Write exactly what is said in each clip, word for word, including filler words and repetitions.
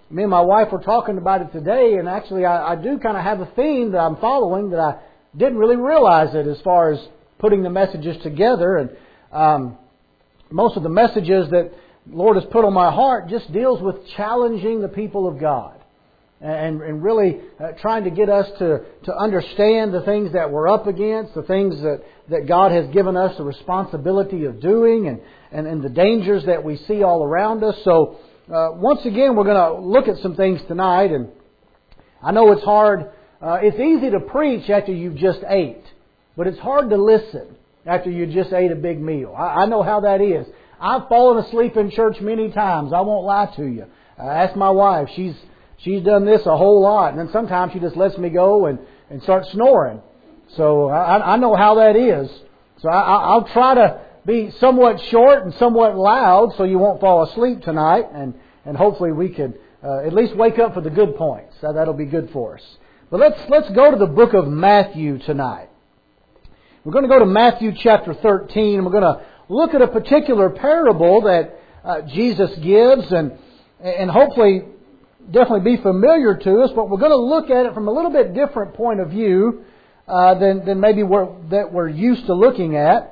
me and my wife were talking about it today, and actually I, I do kind of have a theme that I'm following that I didn't really realize it as far as putting the messages together. And um, most of the messages that the Lord has put on my heart just deals with challenging the people of God. And, and really uh, trying to get us to, to understand the things that we're up against, the things that, that God has given us the responsibility of doing, and, and, and the dangers that we see all around us. So uh, once again, we're going to look at some things tonight. And I know it's hard. Uh, it's easy to preach after you've just ate, but it's hard to listen after you just ate a big meal. I, I know how that is. I've fallen asleep in church many times. I won't lie to you. Uh, ask my wife. She's She's done this a whole lot. And then sometimes she just lets me go and, and start snoring. So I, I know how that is. So I, I'll try to be somewhat short and somewhat loud so you won't fall asleep tonight. And, and hopefully we could uh, at least wake up for the good points. So that'll be good for us. But let's, let's go to the book of Matthew tonight. We're going to go to Matthew chapter thirteen. We're going to look at a particular parable that uh, Jesus gives, and, and hopefully definitely be familiar to us, but we're going to look at it from a little bit different point of view uh, than, than maybe we're, that we're used to looking at.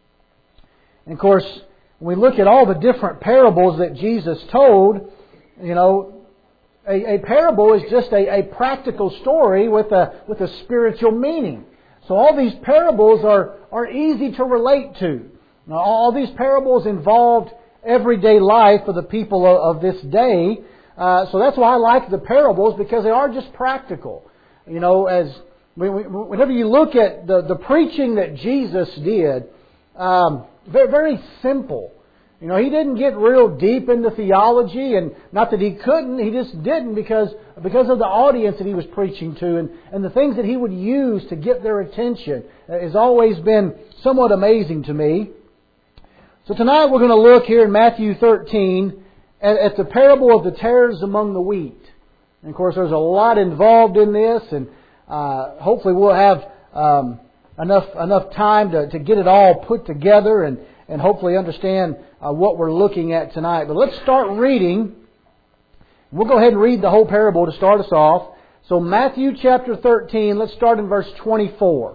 And of course, when we look at all the different parables that Jesus told, you know, a, a parable is just a, a practical story with a with a spiritual meaning. So all these parables are, are easy to relate to. Now, all these parables involved everyday life for the people of, of this day. Uh, so that's why I like the parables, because they are just practical. You know, as whenever you look at the, the preaching that Jesus did, um, very, very simple. You know, He didn't get real deep into theology, and not that He couldn't, He just didn't because because of the audience that He was preaching to, and, and the things that He would use to get their attention has always been somewhat amazing to me. So tonight we're going to look here in Matthew thirteen at the parable of the tares among the wheat. And of course, there's a lot involved in this, and uh, hopefully we'll have um, enough enough time to, to get it all put together and, and hopefully understand uh, what we're looking at tonight. But let's start reading. We'll go ahead and read the whole parable to start us off. So Matthew chapter thirteen, let's start in verse twenty-four.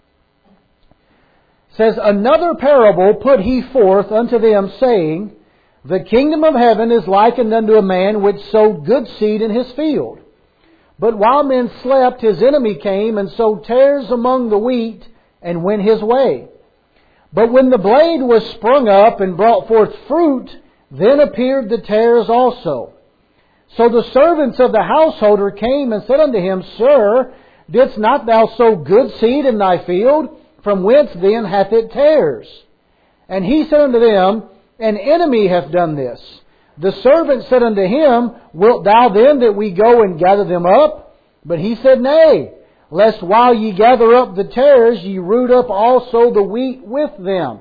It says, "Another parable put He forth unto them, saying, The kingdom of heaven is likened unto a man which sowed good seed in his field. But while men slept, his enemy came and sowed tares among the wheat and went his way. But when the blade was sprung up and brought forth fruit, then appeared the tares also. So the servants of the householder came and said unto him, Sir, didst not thou sow good seed in thy field? From whence then hath it tares? And he said unto them, An enemy hath done this. The servant said unto him, Wilt thou then that we go and gather them up? But he said, Nay, lest while ye gather up the tares, ye root up also the wheat with them.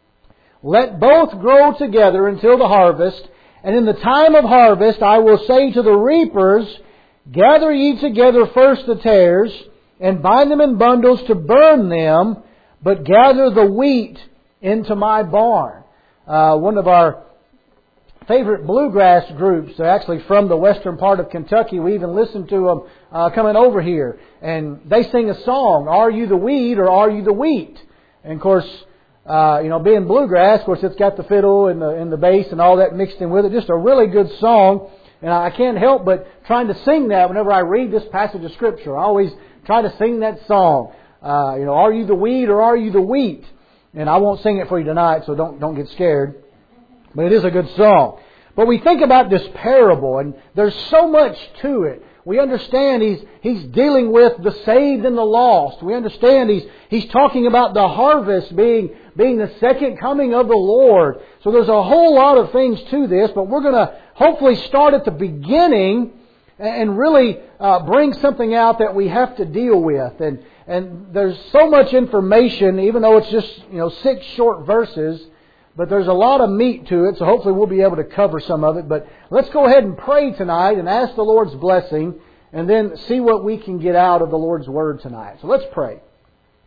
Let both grow together until the harvest. And in the time of harvest I will say to the reapers, Gather ye together first the tares, and bind them in bundles to burn them, but gather the wheat into my barn." Uh, one of our favorite bluegrass groups, they're actually from the western part of Kentucky. We even listened to them uh, coming over here. And they sing a song, Are you the weed or are you the wheat? And of course, uh, you know, being bluegrass, of course it's got the fiddle and the, and the bass and all that mixed in with it. Just a really good song. And I can't help but trying to sing that whenever I read this passage of Scripture. I always try to sing that song. Uh, you know, are you the weed or are you the wheat? And I won't sing it for you tonight, so don't don't get scared. But it is a good song. But we think about this parable, and there's so much to it. We understand he's he's dealing with the saved and the lost. We understand he's he's talking about the harvest being being the second coming of the Lord. So there's a whole lot of things to this, but we're going to hopefully start at the beginning and really uh, bring something out that we have to deal with. And and there's so much information, even though it's just, you know, six short verses, but there's a lot of meat to it, so hopefully we'll be able to cover some of it. But let's go ahead and pray tonight and ask the Lord's blessing, and then see what we can get out of the Lord's Word tonight. So let's pray.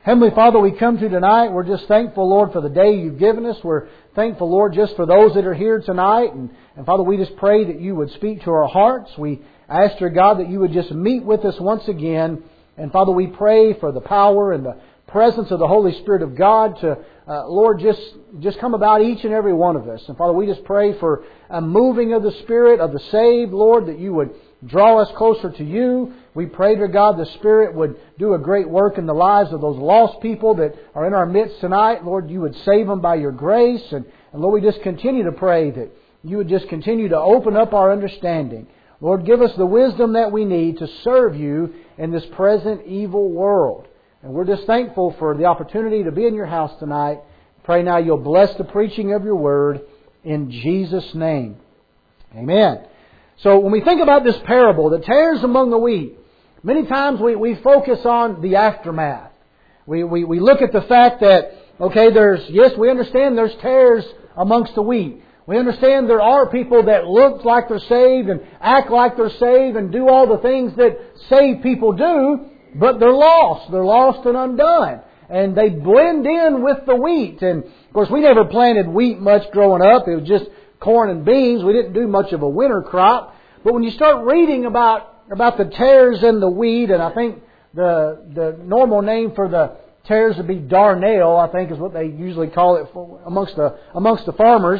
Heavenly Father, we come to you tonight. We're just thankful, Lord, for the day you've given us. We're thankful, Lord, just for those that are here tonight. And, and Father, we just pray that you would speak to our hearts. We ask, dear God, that you would just meet with us once again. And Father, we pray for the power and the presence of the Holy Spirit of God to, uh, Lord, just, just come about each and every one of us. And Father, we just pray for a moving of the Spirit of the saved, Lord, that you would draw us closer to you. We pray, dear God, the Spirit would do a great work in the lives of those lost people that are in our midst tonight. Lord, you would save them by your grace. And, and Lord, we just continue to pray that you would just continue to open up our understanding. Lord, give us the wisdom that we need to serve you in this present evil world. And we're just thankful for the opportunity to be in your house tonight. Pray now you'll bless the preaching of your word in Jesus' name. Amen. So when we think about this parable, the tares among the wheat, many times we, we focus on the aftermath. We, we, we look at the fact that, okay, there's, yes, we understand there's tares amongst the wheat. We understand there are people that look like they're saved and act like they're saved and do all the things that saved people do, but they're lost. They're lost and undone. And they blend in with the wheat. And, of course, we never planted wheat much growing up. It was just corn and beans. We didn't do much of a winter crop. But when you start reading about, about the tares and the wheat, and I think the, the normal name for the tares would be darnel, I think is what they usually call it for, amongst the, amongst the farmers.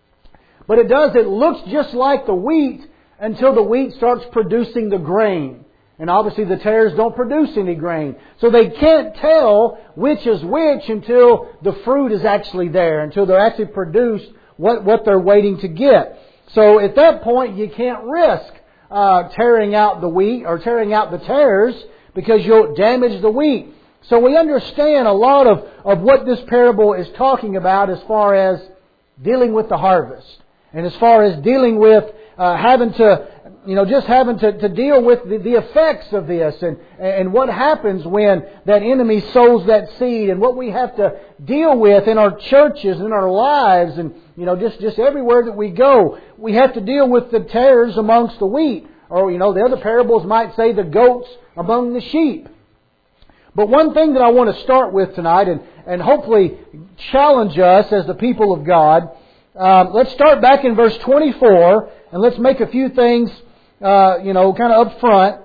But it does, it looks just like the wheat until the wheat starts producing the grain. And obviously the tares don't produce any grain. So they can't tell which is which until the fruit is actually there, until they're actually produced what, what they're waiting to get. So at that point you can't risk uh, tearing out the wheat or tearing out the tares because you'll damage the wheat. So we understand a lot of, of what this parable is talking about as far as dealing with the harvest. And as far as dealing with uh, having to, you know, just having to, to deal with the, the effects of this and, and what happens when that enemy sows that seed and what we have to deal with in our churches, in our lives, and, you know, just, just everywhere that we go. We have to deal with the tares amongst the wheat. Or, you know, the other parables might say the goats among the sheep. But one thing that I want to start with tonight and, and hopefully challenge us as the people of God. Um, let's start back in verse twenty-four, and let's make a few things, uh, you know, kind of up front.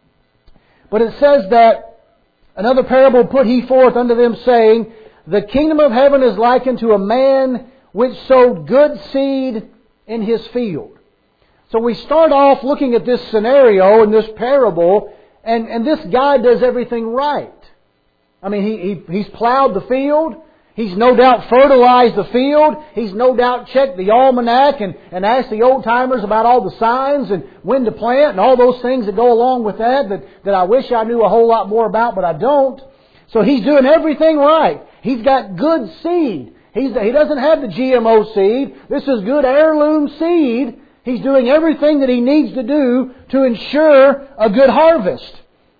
But it says that, another parable put he forth unto them, saying, the kingdom of heaven is likened to a man which sowed good seed in his field. So we start off looking at this scenario in this parable, and, and this guy does everything right. I mean, he, he he's plowed the field. He's no doubt fertilized the field. He's no doubt checked the almanac and, and asked the old timers about all the signs and when to plant and all those things that go along with that, that that I wish I knew a whole lot more about, but I don't. So he's doing everything right. He's got good seed. He's, he doesn't have the G M O seed. This is good heirloom seed. He's doing everything that he needs to do to ensure a good harvest.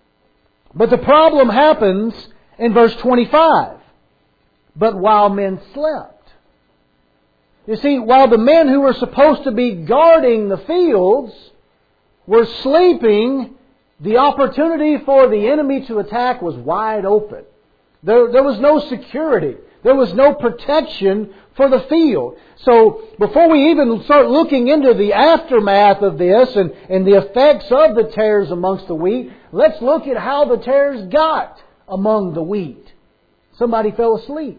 But the problem happens in verse twenty-five. But while men slept. You see, while the men who were supposed to be guarding the fields were sleeping, the opportunity for the enemy to attack was wide open. There, there was no security. There was no protection for the field. So before we even start looking into the aftermath of this and, and the effects of the tares amongst the wheat, let's look at how the tares got among the wheat. Somebody fell asleep.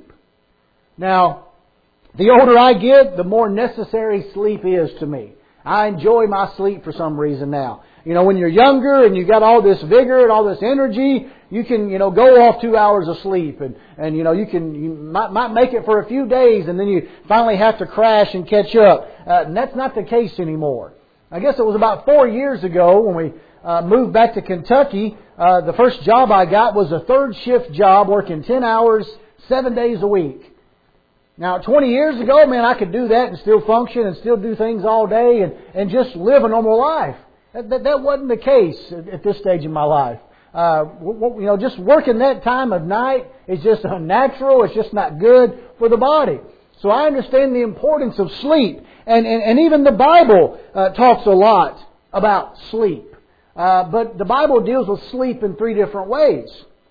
Now, the older I get, the more necessary sleep is to me. I enjoy my sleep for some reason now. You know, when you're younger and you got all this vigor and all this energy, you can, you know, go off two hours of sleep and, and you know, you can, you might, might make it for a few days and then you finally have to crash and catch up. Uh, and that's not the case anymore. I guess it was about four years ago when we uh, moved back to Kentucky. Uh, the first job I got was a third shift job working ten hours, seven days a week. Now, twenty years ago, man, I could do that and still function and still do things all day and, and just live a normal life. That, that, that wasn't the case at, at this stage in my life. Uh, w- you know, just working that time of night is just unnatural. It's just not good for the body. So I understand the importance of sleep. And, and, and even the Bible uh, talks a lot about sleep. Uh, but the Bible deals with sleep in three different ways.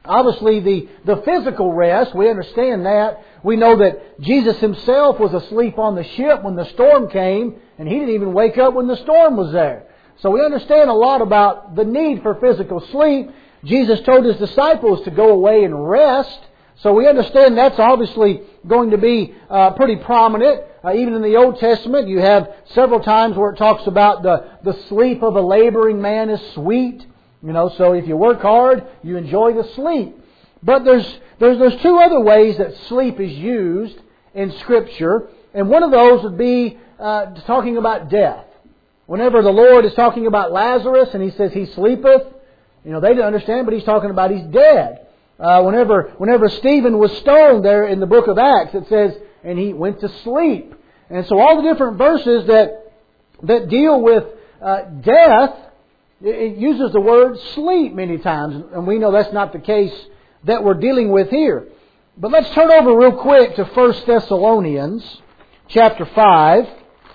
Obviously, the, the physical rest, we understand that. We know that Jesus Himself was asleep on the ship when the storm came, and He didn't even wake up when the storm was there. So we understand a lot about the need for physical sleep. Jesus told His disciples to go away and rest. So we understand that's obviously going to be uh, pretty prominent. Uh, even in the Old Testament, you have several times where it talks about the, the sleep of a laboring man is sweet. You know, so if you work hard, you enjoy the sleep. But there's, there's, there's two other ways that sleep is used in Scripture. And one of those would be uh, talking about death. Whenever the Lord is talking about Lazarus and He says he sleepeth, you know, they didn't understand, but He's talking about he's dead. Uh, whenever, whenever Stephen was stoned there in the book of Acts, it says, and he went to sleep. And so all the different verses that, that deal with uh, death, it uses the word sleep many times, and we know that's not the case that we're dealing with here. But let's turn over real quick to First Thessalonians chapter five.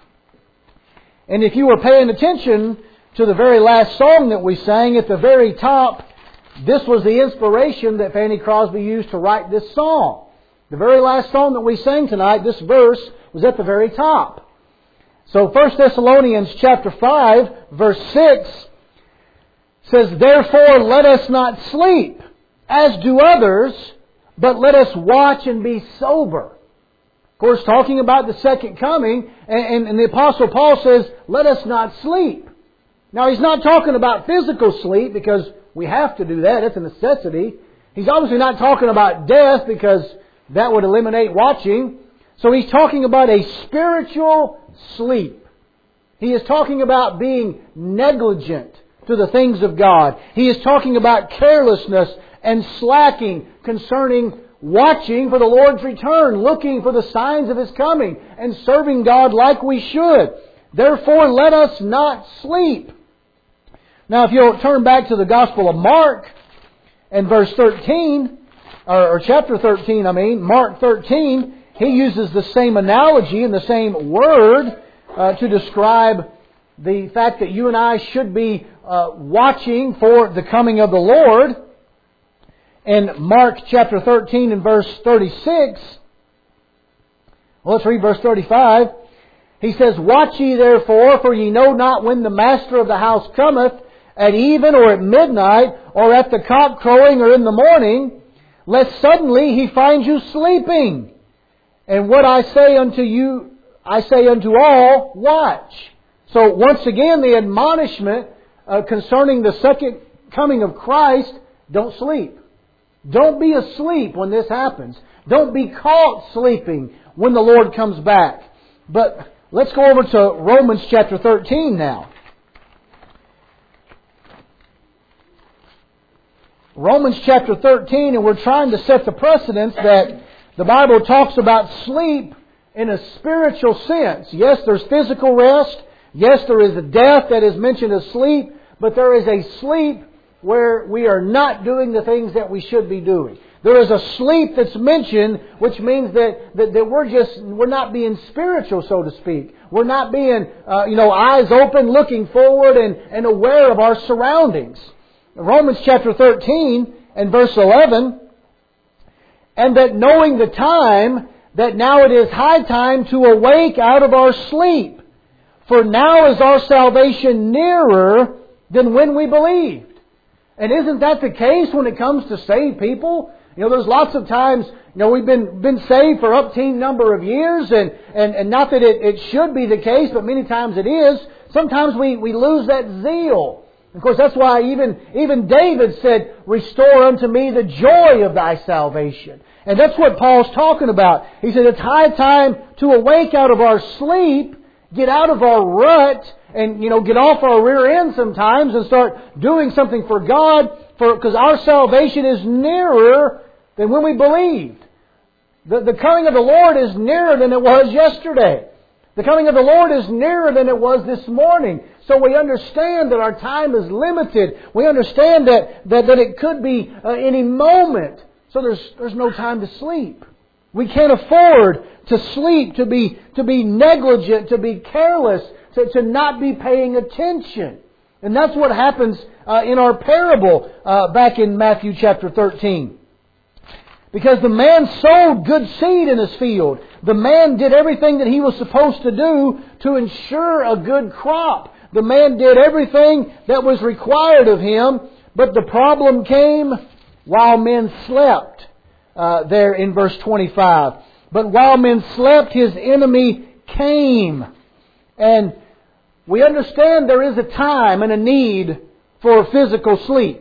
And if you were paying attention to the very last song that we sang at the very top, this was the inspiration that Fanny Crosby used to write this song. The very last song that we sang tonight, this verse was at the very top. So First Thessalonians chapter five, verse six says, "Therefore let us not sleep, as do others, but let us watch and be sober." Of course, talking about the second coming, and, and, and the Apostle Paul says, let us not sleep. Now, he's not talking about physical sleep, because we have to do that. It's a necessity. He's obviously not talking about death, because that would eliminate watching. So he's talking about a spiritual sleep. He is talking about being negligent to the things of God. He is talking about carelessness and slacking concerning watching for the Lord's return, looking for the signs of His coming, and serving God like we should. Therefore, let us not sleep. Now, if you'll turn back to the Gospel of Mark and verse thirteen, or, or chapter thirteen, I mean, Mark thirteen, he uses the same analogy and the same word uh, to describe the fact that you and I should be uh, watching for the coming of the Lord. In Mark chapter thirteen and verse thirty-six, well, let's read verse thirty-five. He says, "Watch ye therefore, for ye know not when the master of the house cometh, at even or at midnight, or at the cock crowing, or in the morning, lest suddenly He find you sleeping. And what I say unto you, I say unto all, watch." So once again, the admonishment uh, concerning the second coming of Christ, don't sleep. Don't be asleep when this happens. Don't be caught sleeping when the Lord comes back. But let's go over to Romans chapter thirteen now. Romans chapter thirteen, and we're trying to set the precedence that the Bible talks about sleep in a spiritual sense. Yes, there's physical rest. Yes, there is a death that is mentioned as sleep, but there is a sleep where we are not doing the things that we should be doing. There is a sleep that's mentioned, which means that, that, that we're just, we're not being spiritual, so to speak. We're not being, uh, you know, eyes open, looking forward and, and aware of our surroundings. Romans chapter thirteen and verse eleven, "And that knowing the time, that now it is high time to awake out of our sleep. For now is our salvation nearer than when we believed." And isn't that the case when it comes to saved people? You know, there's lots of times, you know, we've been been saved for upteen number of years, and, and, and not that it, it should be the case, but many times it is. Sometimes we, we lose that zeal. Of course, that's why even, even David said, "Restore unto me the joy of Thy salvation." And that's what Paul's talking about. He said it's high time to awake out of our sleep, get out of our rut, and, you know, get off our rear end sometimes and start doing something for God, for because our salvation is nearer than when we believed. The, the coming of the Lord is nearer than it was yesterday. The coming of the Lord is nearer than it was this morning. So we understand that our time is limited. We understand that, that, that it could be uh, any moment. So there's, there's no time to sleep. We can't afford to sleep, to be, to be negligent, to be careless, to, to not be paying attention. And that's what happens uh, in our parable uh, back in Matthew chapter thirteen. Because the man sowed good seed in his field. The man did everything that he was supposed to do to ensure a good crop. The man did everything that was required of him. But the problem came while men slept. Uh, there in verse twenty-five. But while men slept, his enemy came. And we understand there is a time and a need for physical sleep.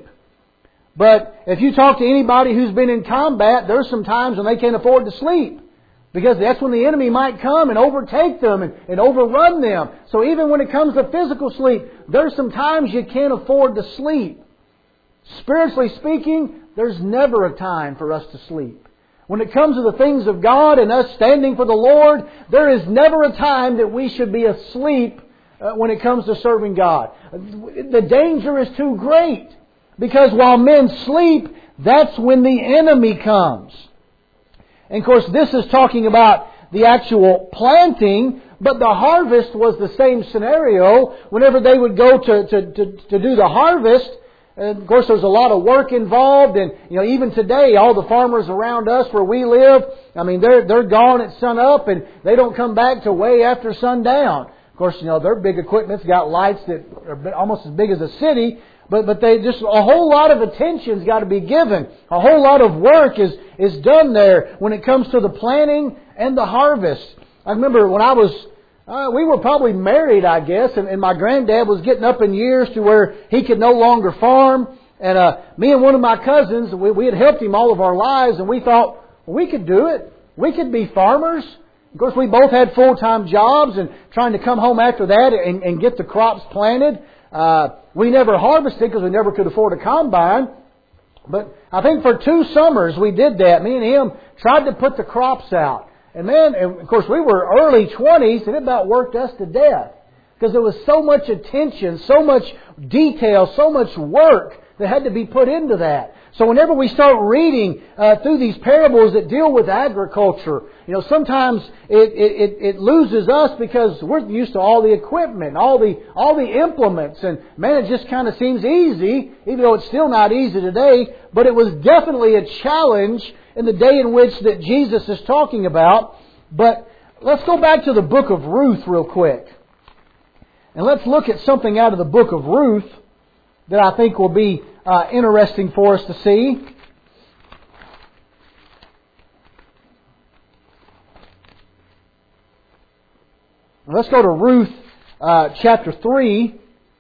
But if you talk to anybody who's been in combat, there's some times when they can't afford to sleep. Because that's when the enemy might come and overtake them and, and overrun them. So even when it comes to physical sleep, there's some times you can't afford to sleep. Spiritually speaking, there's never a time for us to sleep. When it comes to the things of God and us standing for the Lord, there is never a time that we should be asleep uh, when it comes to serving God. The danger is too great. Because while men sleep, that's when the enemy comes. And of course, this is talking about the actual planting, but the harvest was the same scenario. Whenever they would go to, to, to, to do the harvest, and of course, there's a lot of work involved, and you know, even today, all the farmers around us where we live, I mean, they're they're gone at sun up, and they don't come back till way after sundown. Of course, you know, their big equipment's got lights that are almost as big as a city, but but they just a whole lot of attention's got to be given. A whole lot of work is is done there when it comes to the planting and the harvest. I remember when I was. Uh, we were probably married, I guess, and, and my granddad was getting up in years to where he could no longer farm. And uh, me and one of my cousins, we, we had helped him all of our lives, and we thought, well, we could do it. We could be farmers. Of course, we both had full-time jobs and trying to come home after that and, and get the crops planted. Uh, we never harvested because we never could afford a combine. But I think for two summers we did that. Me and him tried to put the crops out. And man, and of course, we were early twenties, and it about worked us to death. Because there was so much attention, so much detail, so much work that had to be put into that. So whenever we start reading uh, through these parables that deal with agriculture, you know, sometimes it, it, it loses us because we're used to all the equipment, all the all the implements, and man, it just kind of seems easy, even though it's still not easy today. But it was definitely a challenge in the day in which that Jesus is talking about. But let's go back to the book of Ruth real quick, and let's look at something out of the book of Ruth that I think will be uh, interesting for us to see. Let's go to Ruth uh, chapter three.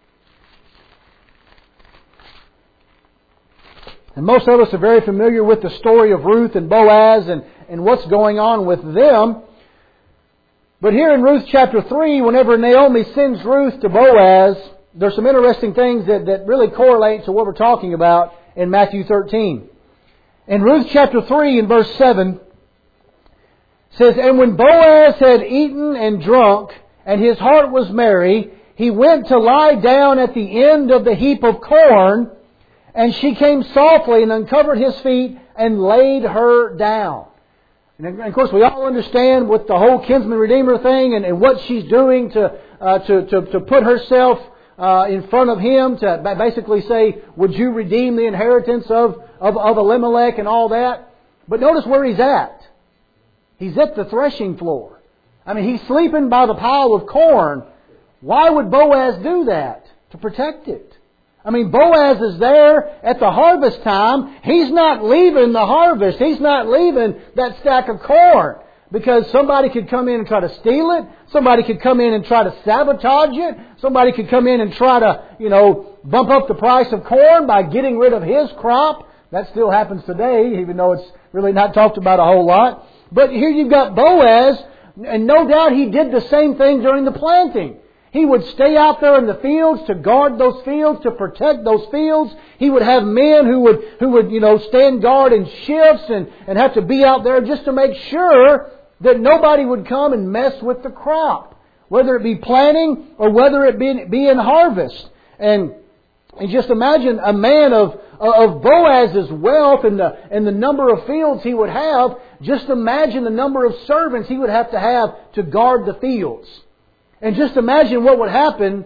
And most of us are very familiar with the story of Ruth and Boaz and, and what's going on with them. But here in Ruth chapter three, whenever Naomi sends Ruth to Boaz, there's some interesting things that, that really correlate to what we're talking about in Matthew thirteen. In Ruth chapter three and verse seven, it says, "And when Boaz had eaten and drunk, and his heart was merry, he went to lie down at the end of the heap of corn, and she came softly and uncovered his feet and laid her down." And of course, we all understand with the whole kinsman redeemer thing and, and what she's doing to uh, to, to to put herself uh, in front of him to basically say, "Would you redeem the inheritance of, of of Elimelech?" and all that. But notice where he's at. He's at the threshing floor. I mean, he's sleeping by the pile of corn. Why would Boaz do that? To protect it. I mean, Boaz is there at the harvest time. He's not leaving the harvest. He's not leaving that stack of corn. Because somebody could come in and try to steal it. Somebody could come in and try to sabotage it. Somebody could come in and try to, you know, bump up the price of corn by getting rid of his crop. That still happens today, even though it's really not talked about a whole lot. But here you've got Boaz, and no doubt he did the same thing during the planting. He would stay out there in the fields to guard those fields, to protect those fields. He would have men who would, who would, you know, stand guard in shifts and, and have to be out there just to make sure that nobody would come and mess with the crop, whether it be planting or whether it be, be in harvest. And, and just imagine a man of, of Boaz's wealth and the, and the number of fields he would have. Just imagine the number of servants he would have to have to guard the fields. And just imagine what would happen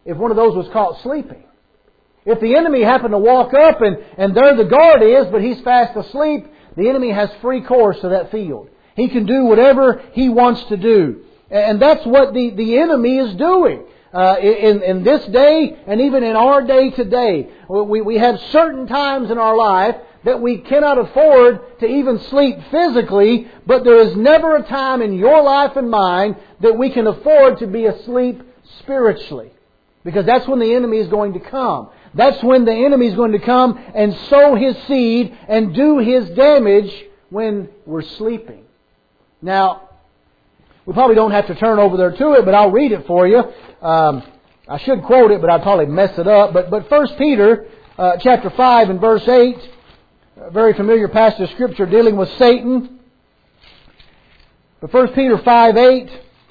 if one of those was caught sleeping. If the enemy happened to walk up and, and there the guard is, but he's fast asleep, the enemy has free course to that field. He can do whatever he wants to do. And that's what the, the enemy is doing. Uh, in, in this day and even in our day today, we, we have certain times in our life that we cannot afford to even sleep physically, but there is never a time in your life and mine that we can afford to be asleep spiritually. Because that's when the enemy is going to come. That's when the enemy is going to come and sow his seed and do his damage when we're sleeping. Now, we probably don't have to turn over there to it, but I'll read it for you. Um, I should quote it, but I'd probably mess it up. But but First Peter uh, chapter five and verse eight, a very familiar passage of Scripture dealing with Satan. But First Peter five eight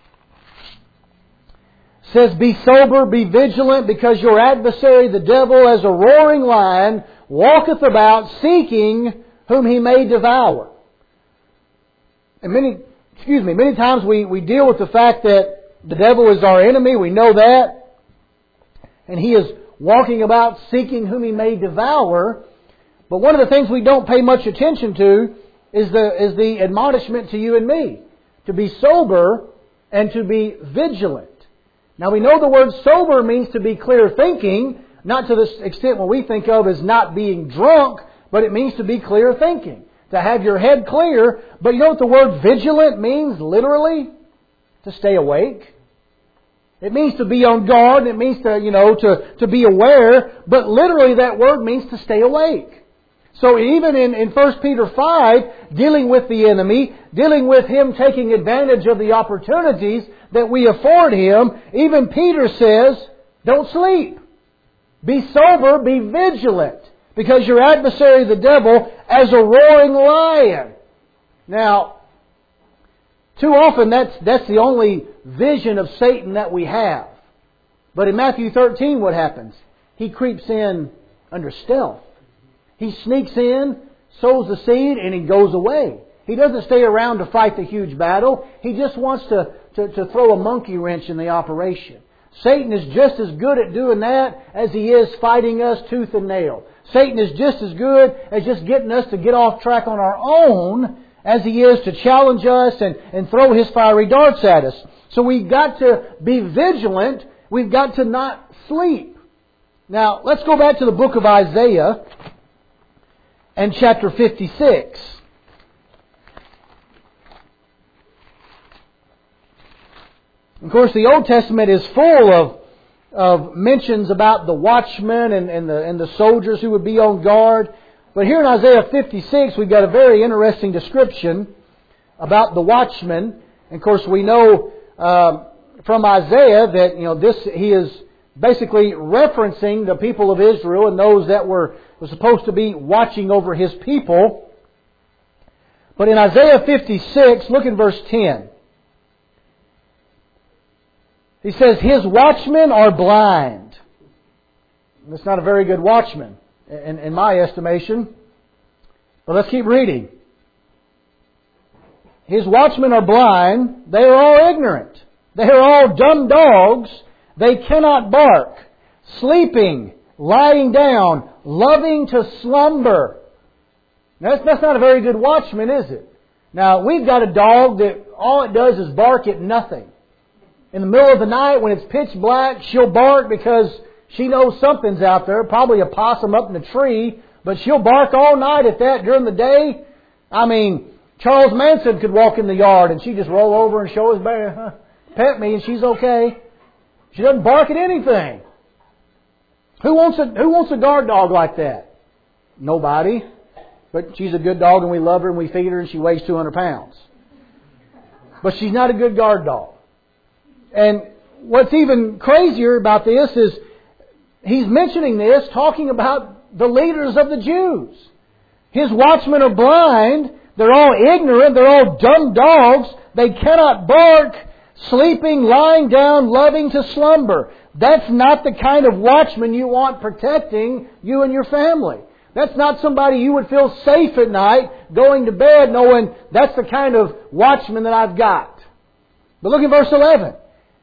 says, "Be sober, be vigilant, because your adversary the devil, as a roaring lion, walketh about, seeking whom he may devour." And many Excuse me, many times we, we deal with the fact that the devil is our enemy. We know that. And he is walking about seeking whom he may devour. But one of the things we don't pay much attention to is the, is the admonishment to you and me. To be sober and to be vigilant. Now we know the word sober means to be clear thinking. Not to the extent what we think of as not being drunk. But it means to be clear thinking. To have your head clear. But you know what the word vigilant means literally? To stay awake. It means to be on guard. It means to, you know, to, to be aware. But literally that word means to stay awake. So even in, in First Peter five, dealing with the enemy, dealing with him taking advantage of the opportunities that we afford him, even Peter says, don't sleep. Be sober, be vigilant. Because your adversary, the devil, as a roaring lion. Now, too often that's, that's the only vision of Satan that we have. But in Matthew thirteen, what happens? He creeps in under stealth. He sneaks in, sows the seed, and he goes away. He doesn't stay around to fight the huge battle. He just wants to, to, to throw a monkey wrench in the operation. Satan is just as good at doing that as he is fighting us tooth and nail. Satan is just as good as just getting us to get off track on our own as he is to challenge us and, and throw his fiery darts at us. So we've got to be vigilant. We've got to not sleep. Now, let's go back to the book of Isaiah and chapter fifty-six. Of course, the Old Testament is full of of mentions about the watchmen and, and the and the soldiers who would be on guard. But here in Isaiah fifty-six, we've got a very interesting description about the watchmen. And of course, we know uh, from Isaiah that you know this he is basically referencing the people of Israel and those that were, were supposed to be watching over his people. But in Isaiah fifty-six, look in verse ten. He says, his watchmen are blind. That's not a very good watchman, in, in my estimation. But let's keep reading. His watchmen are blind. They are all ignorant. They are all dumb dogs. They cannot bark. Sleeping, lying down, loving to slumber. Now, that's, that's not a very good watchman, is it? Now, we've got a dog that all it does is bark at nothing. In the middle of the night, when it's pitch black, she'll bark because she knows something's out there. Probably a possum up in the tree. But she'll bark all night at that during the day. I mean, Charles Manson could walk in the yard and she'd just roll over and show his bear, huh, pet me, and she's okay. She doesn't bark at anything. Who wants a, who wants a guard dog like that? Nobody. But she's a good dog and we love her and we feed her and she weighs two hundred pounds. But she's not a good guard dog. And what's even crazier about this is he's mentioning this, talking about the leaders of the Jews. His watchmen are blind. They're all ignorant. They're all dumb dogs. They cannot bark, sleeping, lying down, loving to slumber. That's not the kind of watchman you want protecting you and your family. That's not somebody you would feel safe at night going to bed knowing that's the kind of watchman that I've got. But look at verse eleven.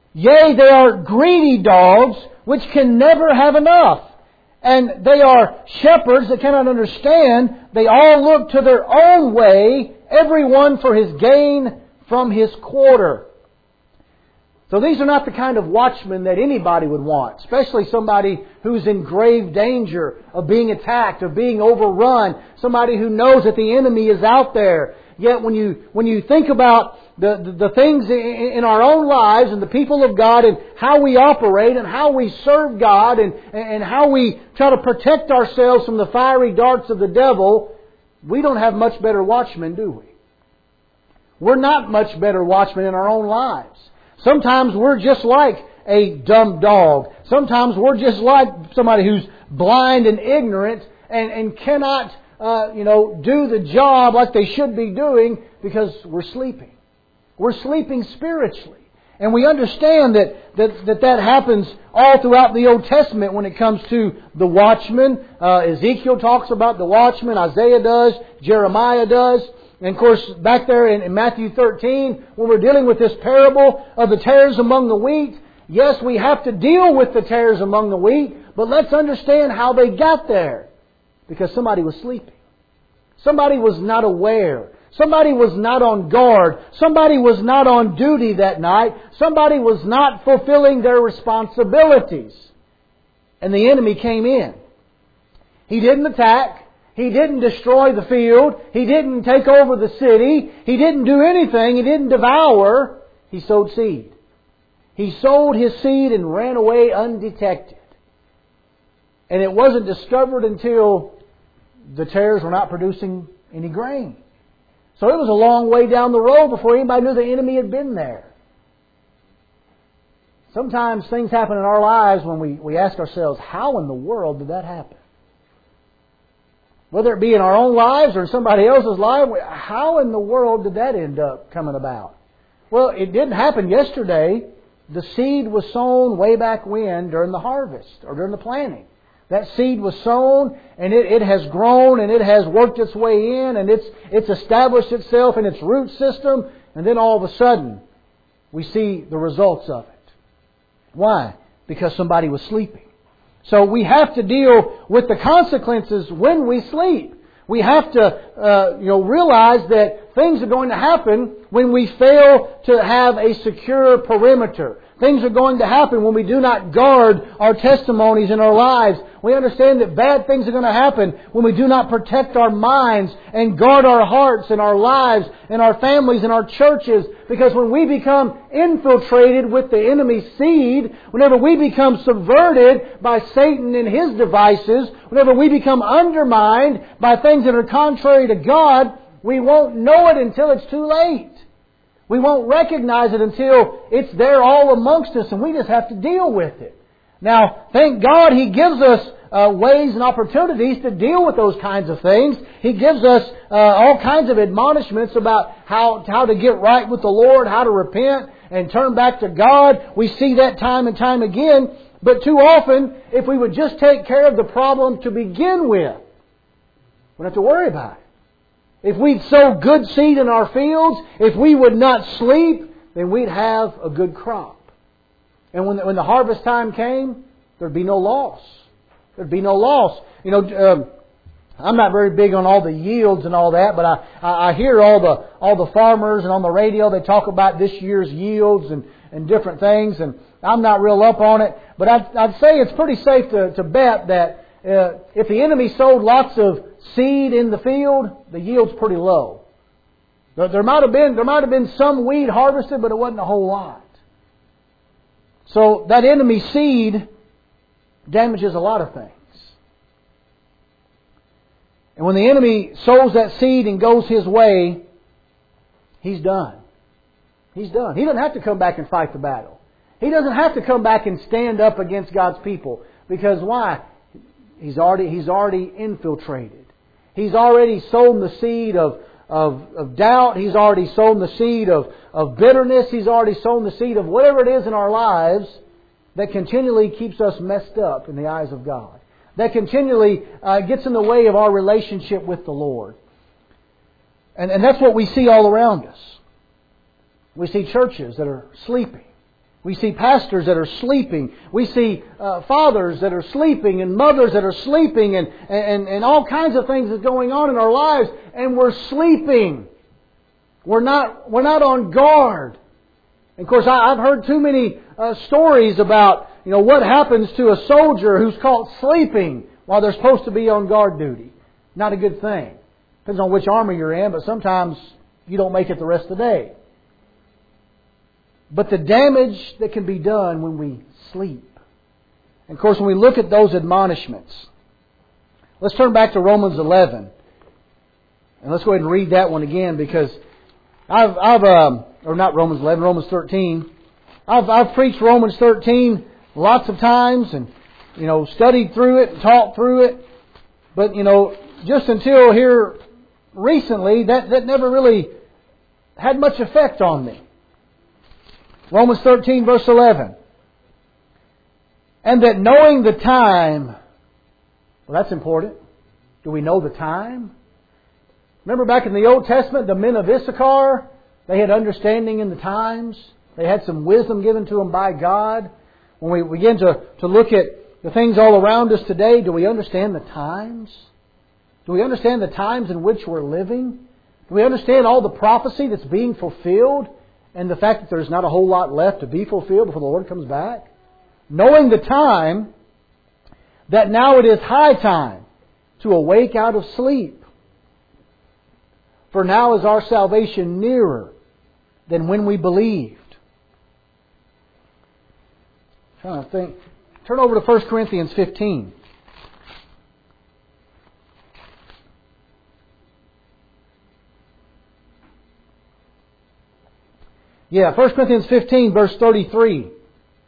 Yea, they are greedy dogs which can never have enough. And they are shepherds that cannot understand. They all look to their own way, every one for his gain from his quarter. So these are not the kind of watchmen that anybody would want, especially somebody who's in grave danger of being attacked, of being overrun, somebody who knows that the enemy is out there. Yet when you when you think about the, the, the things in, in our own lives and the people of God and how we operate and how we serve God and, and how we try to protect ourselves from the fiery darts of the devil, we don't have much better watchmen, do we? We're not much better watchmen in our own lives. Sometimes we're just like a dumb dog. Sometimes we're just like somebody who's blind and ignorant and, and cannot, uh, you know, do the job like they should be doing because we're sleeping. We're sleeping spiritually. And we understand that that, that, that happens all throughout the Old Testament when it comes to the watchman. Uh, Ezekiel talks about the watchman. Isaiah does. Jeremiah does. And of course, back there in, in Matthew thirteen, when we're dealing with this parable of the tares among the wheat, yes, we have to deal with the tares among the wheat, but let's understand how they got there. Because somebody was sleeping. Somebody was not aware. Somebody was not on guard. Somebody was not on duty that night. Somebody was not fulfilling their responsibilities. And the enemy came in. He didn't attack. He didn't destroy the field. He didn't take over the city. He didn't do anything. He didn't devour. He sowed seed. He sowed his seed and ran away undetected. And it wasn't discovered until the tares were not producing any grain. So it was a long way down the road before anybody knew the enemy had been there. Sometimes things happen in our lives when we, we ask ourselves, how in the world did that happen? Whether it be in our own lives or in somebody else's life, how in the world did that end up coming about? Well, it didn't happen yesterday. The seed was sown way back when during the harvest or during the planting. That seed was sown and it, it has grown and it has worked its way in and it's, it's established itself in its root system. And then all of a sudden, we see the results of it. Why? Because somebody was sleeping. So we have to deal with the consequences when we sleep. We have to uh, you know, realize that things are going to happen when we fail to have a secure perimeter. Things are going to happen when we do not guard our testimonies in our lives. We understand that bad things are going to happen when we do not protect our minds and guard our hearts and our lives and our families and our churches. Because when we become infiltrated with the enemy's seed, whenever we become subverted by Satan and his devices, whenever we become undermined by things that are contrary to God, we won't know it until it's too late. We won't recognize it until it's there all amongst us and we just have to deal with it. Now, thank God He gives us uh, ways and opportunities to deal with those kinds of things. He gives us uh, all kinds of admonishments about how, how to get right with the Lord, how to repent and turn back to God. We see that time and time again. But too often, if we would just take care of the problem to begin with, we don't have to worry about it. If we'd sow good seed in our fields, if we would not sleep, then we'd have a good crop. And when the, when the harvest time came, there'd be no loss. There'd be no loss. You know, um, I'm not very big on all the yields and all that, but I, I, I hear all the all the farmers and on the radio they talk about this year's yields and, and different things, and I'm not real up on it. But I'd, I'd say it's pretty safe to, to bet that uh, if the enemy sowed lots of seed in the field, the yield's pretty low. There, there might have been there might have been some wheat harvested, but it wasn't a whole lot. So that enemy seed damages a lot of things. And when the enemy sows that seed and goes his way, he's done. He's done. He doesn't have to come back and fight the battle. He doesn't have to come back and stand up against God's people. Because why? He's already he's already infiltrated. He's already sown the seed of, of, of doubt. He's already sown the seed of, of bitterness. He's already sown the seed of whatever it is in our lives that continually keeps us messed up in the eyes of God. That continually uh, gets in the way of our relationship with the Lord. And, and that's what we see all around us. We see churches that are sleeping. We see pastors that are sleeping. We see uh, fathers that are sleeping and mothers that are sleeping and, and, and all kinds of things that's going on in our lives. And we're sleeping. We're not, we're not on guard. And of course, I, I've heard too many uh, stories about, you know, what happens to a soldier who's caught sleeping while they're supposed to be on guard duty. Not a good thing. Depends on which army you're in, but sometimes you don't make it the rest of the day. But the damage that can be done when we sleep. And of course, when we look at those admonishments, let's turn back to Romans eleven. And let's go ahead and read that one again, because I've, I've um, or not Romans eleven, Romans thirteen. I've, I've preached Romans thirteen lots of times and, you know, studied through it and taught through it. But, you know, just until here recently, that, that never really had much effect on me. Romans thirteen, verse eleven. And that knowing the time, well, that's important. Do we know the time? Remember back in the Old Testament, the men of Issachar, they had understanding in the times. They had some wisdom given to them by God. When we begin to, to look at the things all around us today, do we understand the times? Do we understand the times in which we're living? Do we understand all the prophecy that's being fulfilled? And the fact that there's not a whole lot left to be fulfilled before the Lord comes back? Knowing the time, that now it is high time to awake out of sleep. For now is our salvation nearer than when we believed. I'm trying to think. Turn over to First Corinthians fifteen. Yeah, First Corinthians fifteen, verse thirty-three. It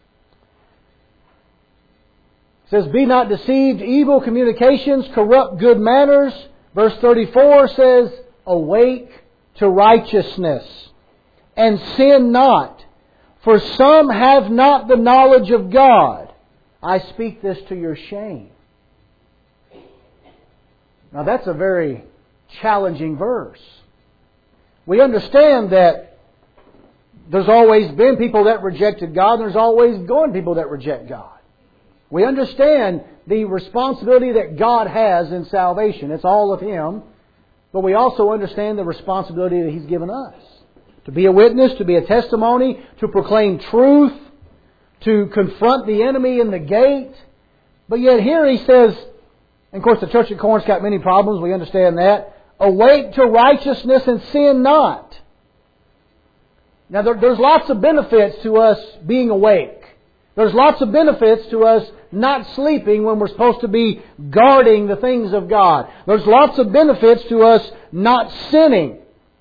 says, be not deceived, evil communications corrupt good manners. Verse thirty-four says, awake to righteousness, and sin not. For some have not the knowledge of God. I speak this to your shame. Now that's a very challenging verse. We understand that there's always been people that rejected God, and there's always going to be people that reject God. We understand the responsibility that God has in salvation. It's all of Him. But we also understand the responsibility that He's given us. To be a witness, to be a testimony, to proclaim truth, to confront the enemy in the gate. But yet here He says, and of course the church at Corinth's got many problems, we understand that. Awake to righteousness and sin not. Now, there, there's lots of benefits to us being awake. There's lots of benefits to us not sleeping when we're supposed to be guarding the things of God. There's lots of benefits to us not sinning.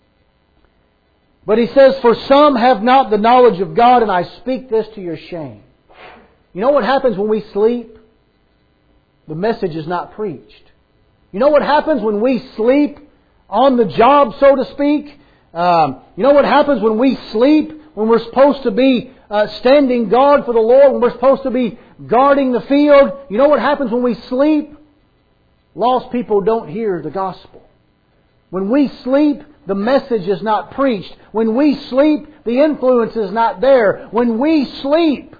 But he says, for some have not the knowledge of God, and I speak this to your shame. You know what happens when we sleep? The message is not preached. You know what happens when we sleep on the job, so to speak? Um, you know what happens when we sleep, when we're supposed to be uh, standing guard for the Lord, when we're supposed to be guarding the field? You know what happens when we sleep? Lost people don't hear the gospel. When we sleep, the message is not preached. When we sleep, the influence is not there. When we sleep,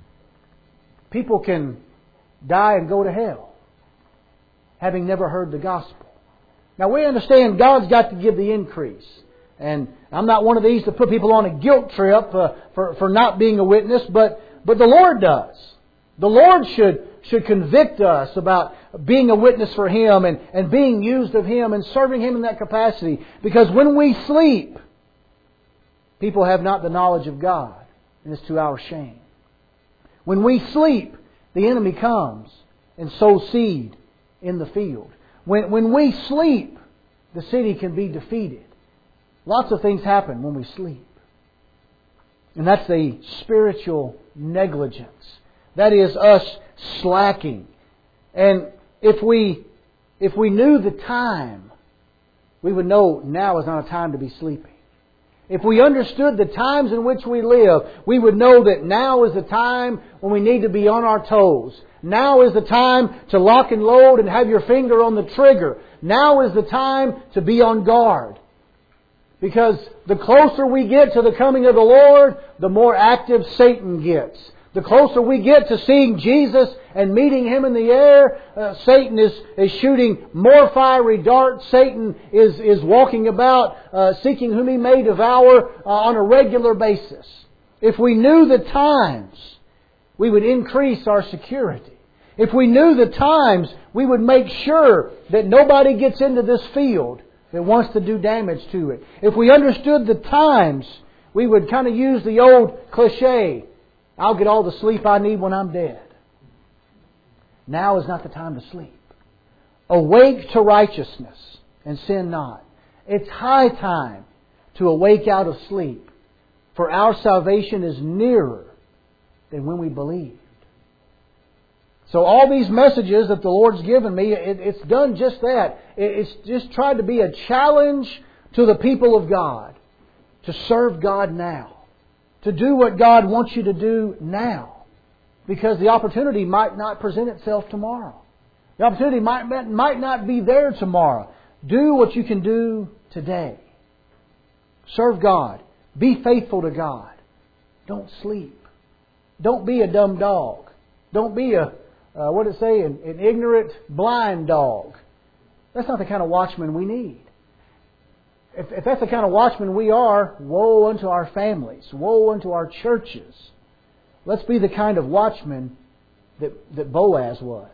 people can die and go to hell, having never heard the gospel. Now we understand God's got to give the increase. And I'm not one of these to put people on a guilt trip uh, for, for not being a witness, but, but the Lord does. The Lord should, should convict us about being a witness for Him and, and being used of Him and serving Him in that capacity. Because when we sleep, people have not the knowledge of God, and it's to our shame. When we sleep, the enemy comes and sows seed in the field. When, when we sleep, the city can be defeated. Lots of things happen when we sleep. And that's the spiritual negligence. That is us slacking. And if we if we knew the time, we would know now is not a time to be sleeping. If we understood the times in which we live, we would know that now is the time when we need to be on our toes. Now is the time to lock and load and have your finger on the trigger. Now is the time to be on guard. Because the closer we get to the coming of the Lord, the more active Satan gets. The closer we get to seeing Jesus and meeting Him in the air, uh, Satan is, is shooting more fiery darts. Satan is, is walking about uh, seeking whom he may devour uh, on a regular basis. If we knew the times, we would increase our security. If we knew the times, we would make sure that nobody gets into this field that wants to do damage to it. If we understood the times, we would kind of use the old cliche, I'll get all the sleep I need when I'm dead. Now is not the time to sleep. Awake to righteousness and sin not. It's high time to awake out of sleep, for our salvation is nearer than when we believed. So all these messages that the Lord's given me, it, it's done just that. It, it's just tried to be a challenge to the people of God to serve God now. To do what God wants you to do now. Because the opportunity might not present itself tomorrow. The opportunity might, might not be there tomorrow. Do what you can do today. Serve God. Be faithful to God. Don't sleep. Don't be a dumb dog. Don't be a, uh, what did it say, an, an ignorant, blind dog. That's not the kind of watchman we need. If, if that's the kind of watchman we are, woe unto our families. Woe unto our churches. Let's be the kind of watchman that, that Boaz was.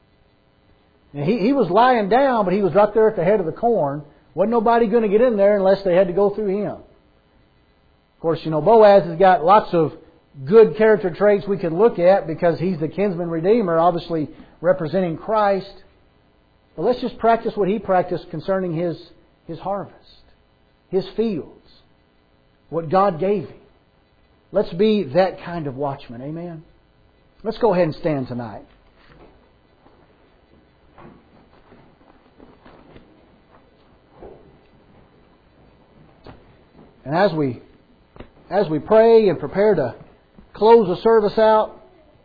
Now, he, he was lying down, but he was right there at the head of the corn. Wasn't nobody going to get in there unless they had to go through him. Of course, you know, Boaz has got lots of good character traits we can look at because he's the kinsman redeemer, obviously representing Christ. But let's just practice what he practiced concerning his, his harvest. His fields, what God gave him. Let's be that kind of watchman. Amen? Let's go ahead and stand tonight. And as we, as we pray and prepare to close the service out,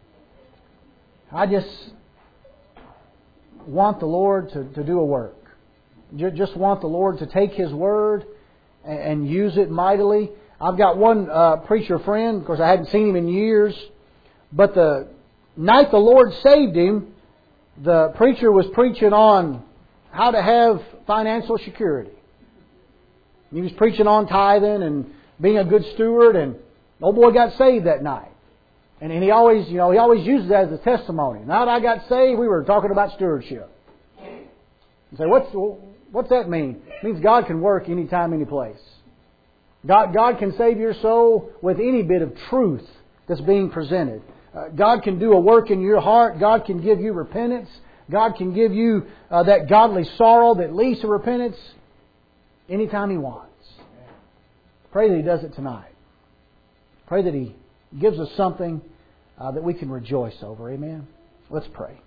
I just want the Lord to, to do a work. Just want the Lord to take His Word and use it mightily. I've got one uh, preacher friend, of course I hadn't seen him in years, but the night the Lord saved him, the preacher was preaching on how to have financial security. He was preaching on tithing and being a good steward, and the old boy got saved that night. And, and he always, you know, he always uses that as a testimony. Now that I got saved, we were talking about stewardship. You say, what's what's that mean? It means God can work anytime, any place. God, God can save your soul with any bit of truth that's being presented. Uh, God can do a work in your heart. God can give you repentance. God can give you uh, that godly sorrow that leads to repentance anytime He wants. Pray that He does it tonight. Pray that He gives us something uh, that we can rejoice over. Amen? Let's pray.